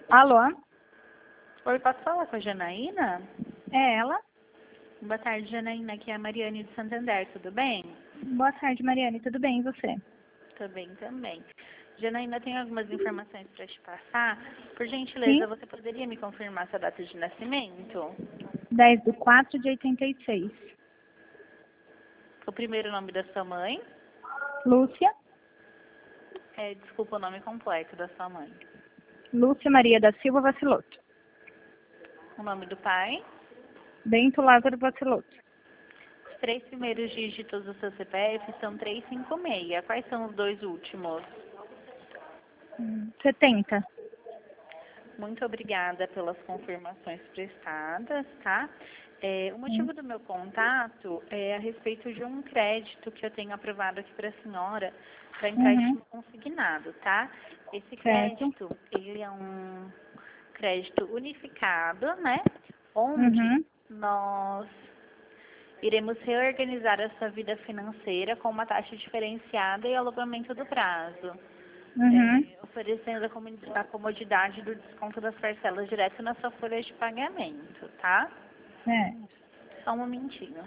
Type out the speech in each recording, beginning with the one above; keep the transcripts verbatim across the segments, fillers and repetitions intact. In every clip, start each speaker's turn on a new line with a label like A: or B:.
A: Alô?
B: Oi, posso falar com a Janaína?
A: É ela?
B: Boa tarde, Janaína. Aqui é a Mariane de Santander, tudo bem?
A: Boa tarde, Mariane. Tudo bem, e você?
B: Tudo bem também. Janaína, tenho algumas informações para te passar. Por
A: Sim?
B: gentileza, você poderia me confirmar sua data de nascimento?
A: dez de quatro de oitenta e seis.
B: O primeiro nome da sua mãe?
A: Lúcia?
B: É, desculpa o nome completo da sua mãe.
A: Lúcia Maria da Silva Vaciloto.
B: O nome do pai?
A: Bento Lázaro Vaciloto.
B: Os três primeiros dígitos do seu C P F são trezentos e cinquenta e seis. Quais são os dois últimos?
A: Hum, setenta.
B: Muito obrigada pelas confirmações prestadas, tá? É, o
A: Sim.
B: motivo do meu contato é a respeito de um crédito que eu tenho aprovado aqui para a senhora para
A: Uhum.
B: empréstimo consignado, tá? Esse
A: Certo.
B: crédito, ele é um crédito unificado, né? Onde
A: Uhum.
B: nós iremos reorganizar a sua vida financeira com uma taxa diferenciada e alongamento do prazo.
A: Uhum.
B: É, oferecendo a comu- a comodidade do desconto das parcelas direto na sua folha de pagamento, tá?
A: É.
B: Só um momentinho.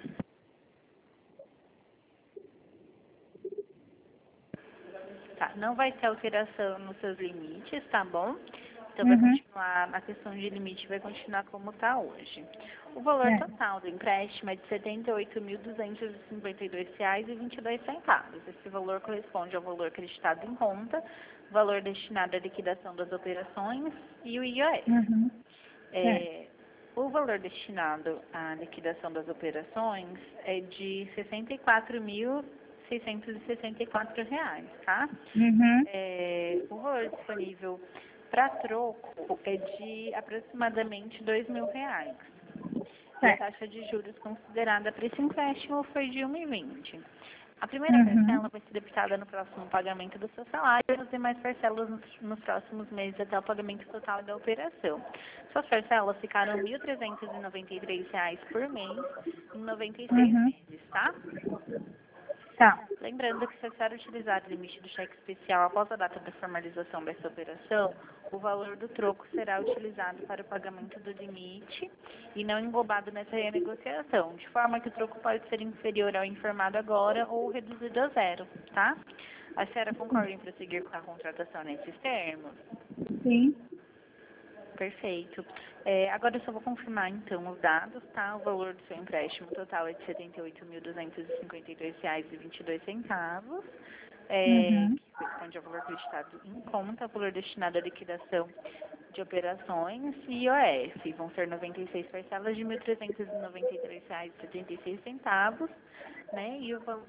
B: Tá, não vai ter alteração nos seus limites, tá bom? Então vai
A: Uhum.
B: continuar, a questão de limite vai continuar como está hoje. O valor
A: É.
B: total do empréstimo é de setenta e oito mil duzentos e cinquenta e dois reais e vinte e dois centavos. Esse valor corresponde ao valor acreditado em conta, valor destinado à liquidação das operações e o I O F.
A: Uhum. É.
B: É, o valor destinado à liquidação das operações é de sessenta e quatro mil seiscentos e sessenta e quatro reais, tá?
A: Uhum.
B: É, o valor disponível para troco é de aproximadamente dois mil reais. E a
A: Certo.
B: taxa de juros considerada para esse empréstimo foi de um vírgula vinte. A primeira
A: Uhum.
B: parcela vai ser debitada no próximo pagamento do seu salário e as demais parcelas nos, nos próximos meses até o pagamento total da operação. Suas parcelas ficaram mil trezentos e noventa e três reais por mês em noventa e seis
A: Uhum.
B: meses, tá?
A: Tá.
B: Lembrando que se a senhora utilizar o limite do cheque especial após a data da formalização dessa operação, o valor do troco será utilizado para o pagamento do limite e não englobado nessa renegociação, de forma que o troco pode ser inferior ao informado agora ou reduzido a zero, tá? A senhora concorda em prosseguir com a contratação nesses termos?
A: Sim.
B: Perfeito. É, agora eu só vou confirmar então os dados, tá? O valor do seu empréstimo total é de setenta e oito mil duzentos e cinquenta e dois reais e vinte e dois centavos, é,
A: Uhum.
B: que corresponde ao valor acreditado em conta, o valor destinado à liquidação de operações e I O F. Vão ser noventa e seis parcelas de mil trezentos e noventa e três reais e setenta e seis centavos, né? E o valor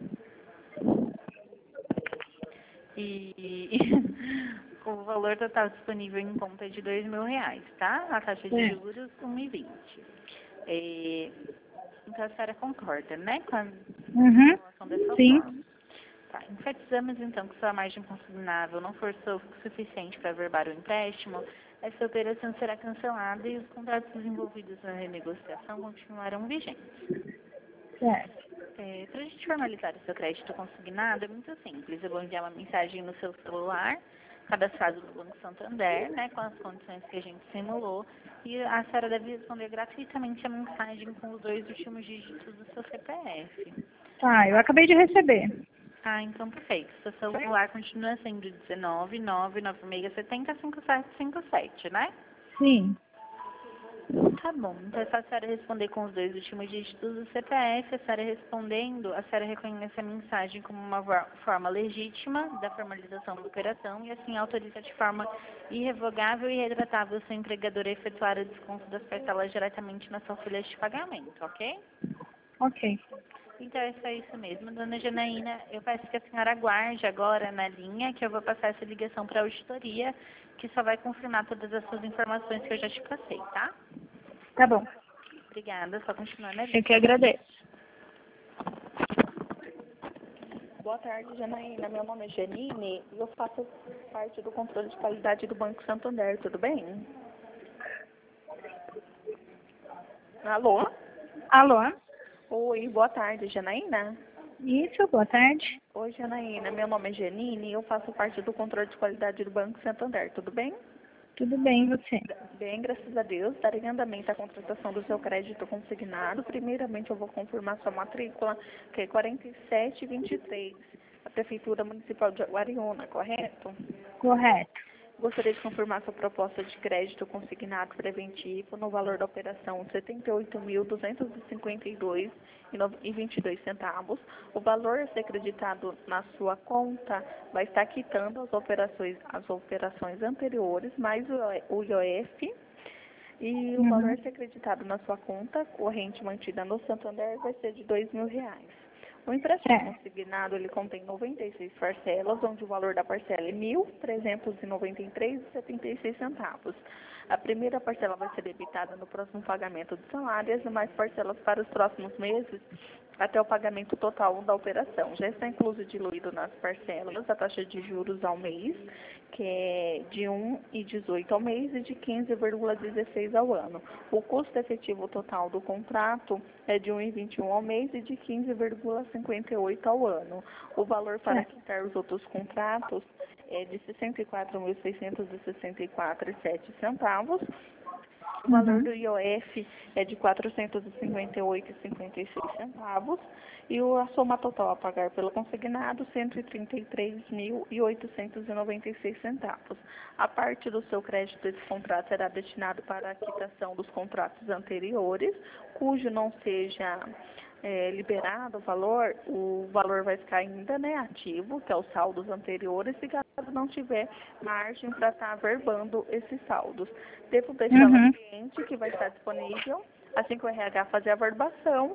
B: E o valor total disponível em conta é de dois mil reais, tá? A taxa de
A: É.
B: juros, um vírgula vinte. É, então a senhora concorda, né? Com a
A: Uhum.
B: formulação dessa
A: Sim.
B: forma. Tá, enfatizamos então que sua margem consignável não for su- suficiente para averbar o empréstimo, essa operação será cancelada e os contratos desenvolvidos na renegociação continuarão vigentes.
A: Certo.
B: É, para a gente formalizar o seu crédito consignado é muito simples. Eu vou enviar uma mensagem no seu celular, cadastrado no Banco Santander, né, com as condições que a gente simulou, e a senhora deve responder gratuitamente a mensagem com os dois últimos dígitos do seu C P F.
A: Tá, eu acabei de receber.
B: Ah, então perfeito. Seu celular continua sendo dezenove, nove nove seis sete zero, cinco sete cinco sete, né?
A: Sim.
B: Tá bom. Então é só a senhora responder com os dois últimos dígitos do C P F. A senhora respondendo, a senhora reconhece a mensagem como uma vo- forma legítima da formalização da operação e assim autoriza de forma irrevogável e retratável o seu empregador a efetuar o desconto das parcelas diretamente na sua folha de pagamento, ok?
A: Ok.
B: Então é só isso mesmo, dona Janaína. Eu peço que a senhora aguarde agora na linha, que eu vou passar essa ligação para a auditoria, que só vai confirmar todas as suas informações que eu já te passei, tá?
A: Tá bom.
B: Obrigada, só continuar na
A: Eu
B: linha.
A: que agradeço.
C: Boa tarde, Janaína. Meu nome é Janine e eu faço parte do controle de qualidade do Banco Santander, tudo bem? Alô?
A: Alô?
C: Oi, boa tarde, Janaína.
A: Isso, boa tarde.
C: Oi, Janaína. Meu nome é Janine e eu faço parte do controle de qualidade do Banco Santander, tudo bem?
A: Tudo bem, e você?
C: Bem, graças a Deus. Darei andamento à contratação do seu crédito consignado. Primeiramente, eu vou confirmar sua matrícula, que é quarenta e sete vinte e três, a Prefeitura Municipal de Guariúna, correto?
A: Correto.
C: Gostaria de confirmar sua proposta de crédito consignado preventivo no valor da operação setenta e oito mil duzentos e cinquenta e dois reais e vinte e dois centavos. O valor a ser acreditado na sua conta vai estar quitando as operações, as operações anteriores, mais o I O F, e o
A: Uhum.
C: valor a ser acreditado na sua conta corrente mantida no Santander vai ser de dois mil reais. O empréstimo
A: Certo.
C: consignado, ele contém noventa e seis parcelas, onde o valor da parcela é mil trezentos e noventa e três reais e setenta e seis centavos. A primeira parcela vai ser debitada no próximo pagamento de salário e as demais parcelas para os próximos meses até o pagamento total da operação. Já está incluso e diluído nas parcelas a taxa de juros ao mês, que é de um vírgula dezoito ao mês e de quinze vírgula dezesseis ao ano. O custo efetivo total do contrato é de um vírgula vinte e um ao mês e de quinze vírgula cinquenta e oito ao ano. O valor para
A: Certo.
C: quitar os outros contratos é de sessenta e quatro mil seiscentos e sessenta e quatro reais e sete centavos. O valor
A: Uhum.
C: do I O F é de quatrocentos e cinquenta e oito reais e cinquenta e seis centavos e o- a soma total a pagar pelo consignado cento e trinta e três mil oitocentos e noventa e seis centavos. A parte do seu crédito desse contrato será destinado para a quitação dos contratos anteriores, cujo não seja é, liberado o valor, o valor vai ficar ainda né, ativo, que é os saldos anteriores, e caso não tiver margem para estar averbando esses saldos. Devo deixar
A: Uhum.
C: o cliente que vai estar disponível, assim que o R H fazer a averbação,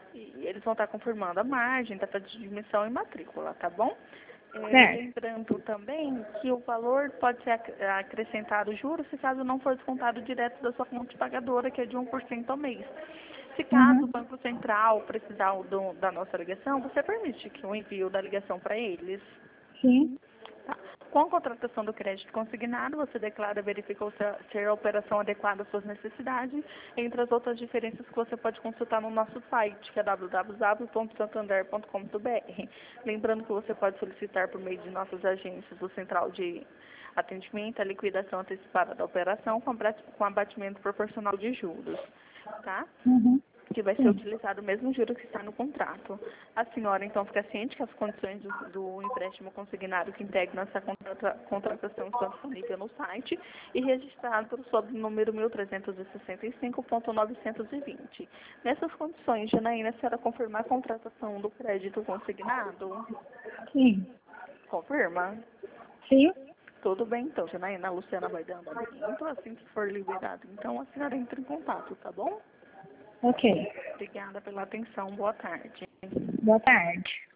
C: e eles vão estar confirmando a margem, data de admissão e matrícula, tá bom? É,
A: Certo.
C: lembrando também que o valor pode ser ac- acrescentado juros se caso não for descontado direto da sua conta pagadora, que é de um por cento ao mês. Se caso o
A: Uhum.
C: Banco Central precisar do- da nossa ligação, você permite que eu envie o da ligação para eles?
A: Sim.
C: Tá. Com a contratação do crédito consignado, você declara e verifica se se a operação adequada às suas necessidades, entre as outras diferenças que você pode consultar no nosso site, que é w w w ponto santander ponto com ponto b r. Lembrando que você pode solicitar por meio de nossas agências do Central de Atendimento a liquidação antecipada da operação com abate- com abatimento proporcional de juros, tá?
A: Uhum.
C: Que vai ser
A: Sim.
C: utilizado o mesmo juro que está no contrato. A senhora, então, fica ciente que as condições do, do empréstimo consignado que integram essa contrata, contratação estão disponíveis no site e registrado sob o número mil trezentos e sessenta e cinco ponto novecentos e vinte. Nessas condições, Janaína, a senhora confirmar a contratação do crédito consignado?
A: Sim.
C: Confirma?
A: Sim.
C: Tudo bem, então, Janaína. A Luciana vai dando andamento assim que for liberado. Então, a senhora entra em contato, tá bom?
A: Ok.
C: Obrigada pela atenção. Boa tarde.
A: Boa tarde.